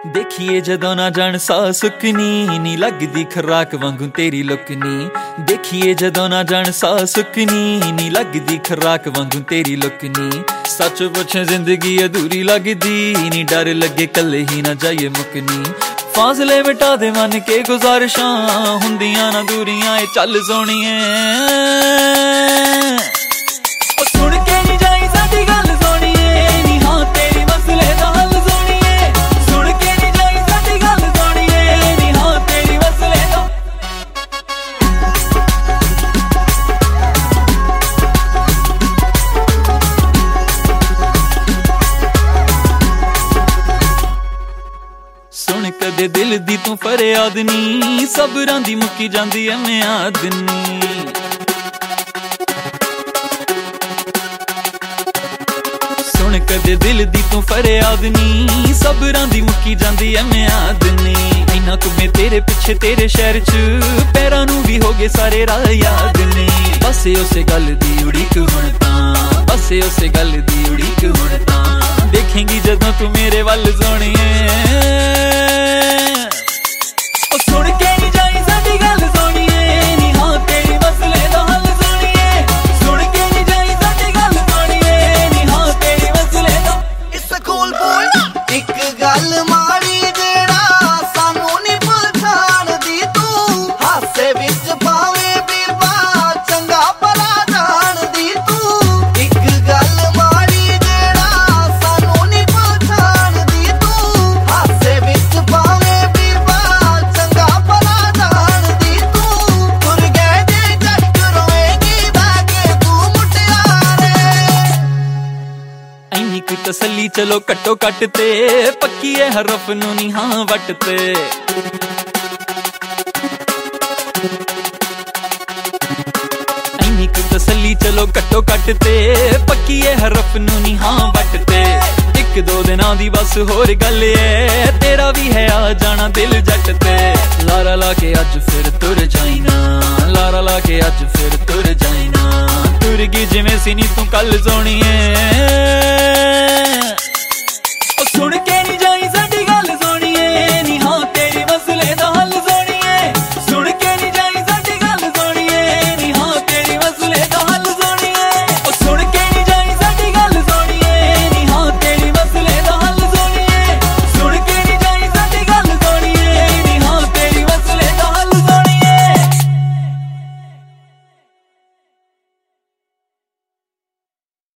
देखिए जदों ना जान सा सुकनी नी लगदी खराक वांगू तेरी लुकनी। देखिए जदों ना जान सा सुकनी नी लगदी खराक वांगू तेरी लुकनी। सच पुछे जिंदगी अधूरी लगदी नी डर लगे कल्ले ही ना जाइए मुकनी। फासले मिटा दे मन के गुजारिशां हुंदियां ना दूरियां ए चल सोहणिए। सुन के नी जाई साडी गल सोहणिए नी हां तेरी मसले दा हल सोहणिए। सुन के नी जाई साडी गल सोहणिए नी हां तेरी मसले दा। सुन कदे दिल दी तू फरियाद नी सबरां दी मुक्की जांदी ऐ मियाद नी। सुन कदे दिल दी तू फरियाद नी सबरां दी मुक्की जांदी ऐ मियाद नी। इन्ना तुम्हें तेरे पिछे तेरे शहर च पैरां नू भी हो गए सारे राह याद नी। बस उसे गल दी उड़ीक हुण तां बस उसे गल दी उड़ीक हुण तां। देखेंगी जदों तू मेरे वल सोहणिए। सुन के नी जाई साडी गल सोहणिए नी हां तेरी मसले दा हल सोहणिए। सुन के नी जाई साडी गल सोहणिए नी हां तेरी मसले दा। इस कोल बोल एक गल माड़ी जेड़ा सानू नी पहचानदी तू। हासे विच पावे बीरबा चंगा भला जानदी तू। एक गल माड़ी जेड़ा सानू नी पहचानदी तू। हासे विच पावे बीरबा चंगा भला जानदी तू। तुर गए जे जट रोएगी बैके तू मुटियारे। ऐनी कोई तसल्ली चलो कट्टो कट ते पक्की है हरफ नू नी हां वट ते। ऐनी कोई तसल्ली चलो कट्टो कट ते पक्की है हरफ नू नी हां वट ते। एक दो दिनां दी बस होर गल ऐ तेरा भी है आ जाना दिल जट ते। लारा ला के अज फिर तुर जाइना लारा ला के अज फिर तुर जाइना। तुर गई जिवें सी नी तू कल सोहणिए।